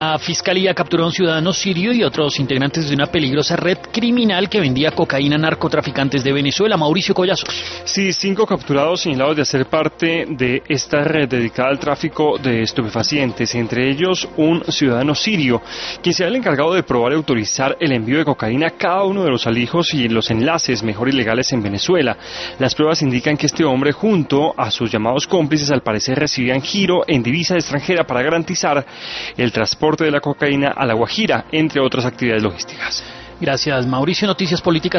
La fiscalía capturó a un ciudadano sirio y otros integrantes de una peligrosa red criminal que vendía cocaína a narcotraficantes de Venezuela. Mauricio Collazos. Sí, 5 capturados señalados de hacer parte de esta red dedicada al tráfico de estupefacientes, entre ellos un ciudadano sirio, quien será el encargado de probar y autorizar el envío de cocaína a cada uno de los alijos y los enlaces mejor ilegales en Venezuela. Las pruebas indican que este hombre, junto a sus llamados cómplices, al parecer recibían giro en divisa extranjera para garantizar el transporte de la cocaína a La Guajira, entre otras actividades logísticas. Gracias, Mauricio. Noticias Políticas.